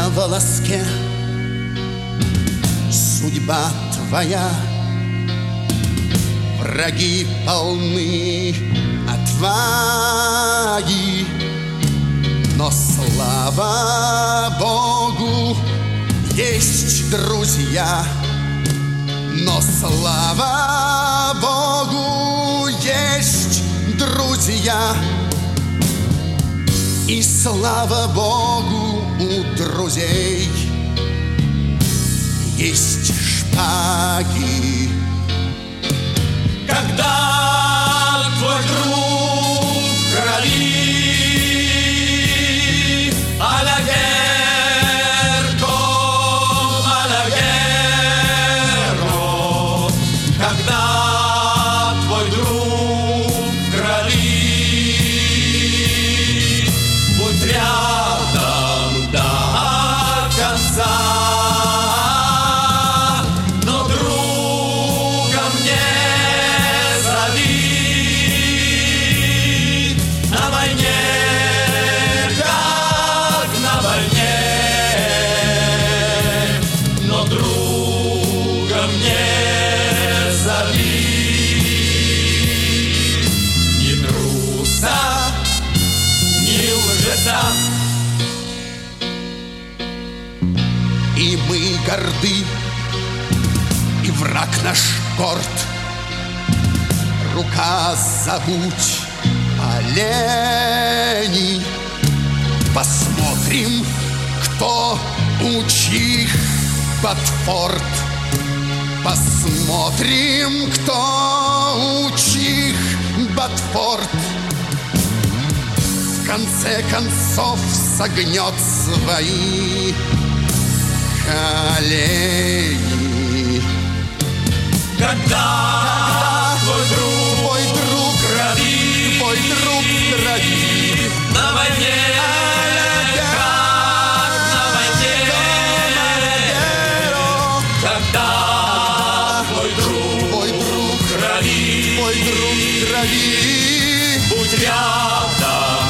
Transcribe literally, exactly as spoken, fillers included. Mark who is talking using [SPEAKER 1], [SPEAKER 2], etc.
[SPEAKER 1] на волоске судьба твоя. Враги полны отваги, но слава Богу, есть друзья. Но слава Богу, есть друзья. И слава Богу, у друзей есть шпаги.
[SPEAKER 2] Когда твой друг в крови, алягерко, алягеро, когда твой друг в крови, будь рядом до конца.
[SPEAKER 1] И мы горды, и враг наш горд. Рука забудь оленей. Посмотрим, кто у чьих Батфорд. Посмотрим, кто у чьих Батфорд. В конце концов согнет свои колени.
[SPEAKER 2] Когда, Когда твой друг,
[SPEAKER 1] твой друг
[SPEAKER 2] в крови,
[SPEAKER 1] твой друг в крови,
[SPEAKER 2] на войне, как на войне. Когда твой друг,
[SPEAKER 1] твой друг
[SPEAKER 2] в крови,
[SPEAKER 1] твой друг в крови,
[SPEAKER 2] будь рядом